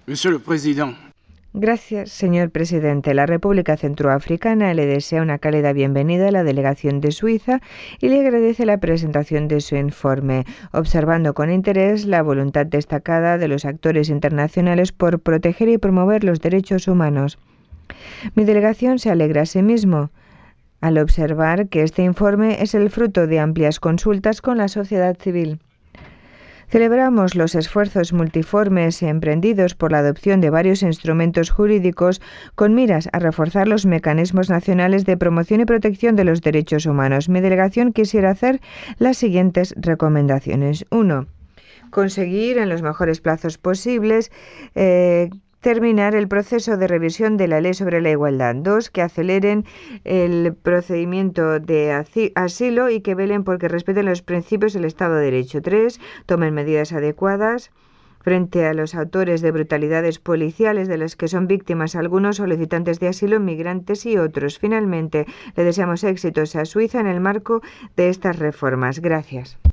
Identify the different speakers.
Speaker 1: Monsieur le Président,
Speaker 2: Gracias, señor presidente. La República Centroafricana le desea una cálida bienvenida a la delegación de Suiza y le agradece la presentación de su informe, observando con interés la voluntad destacada de los actores internacionales por proteger y promover los derechos humanos. Mi delegación se alegra asimismo al observar que este informe es el fruto de amplias consultas con la sociedad civil. Celebramos los esfuerzos multiformes emprendidos por la adopción de varios instrumentos jurídicos con miras a reforzar los mecanismos nacionales de promoción y protección de los derechos humanos. Mi delegación quisiera hacer las siguientes recomendaciones. 1. Conseguir en los mejores plazos posibles terminar el proceso de revisión de la Ley sobre la Igualdad. 2. Que aceleren el procedimiento de asilo y que velen porque respeten los principios del Estado de Derecho. 3. Tomen medidas adecuadas frente a los autores de brutalidades policiales de las que son víctimas algunos solicitantes de asilo, migrantes y otros. Finalmente, le deseamos éxitos a Suiza en el marco de estas reformas. Gracias.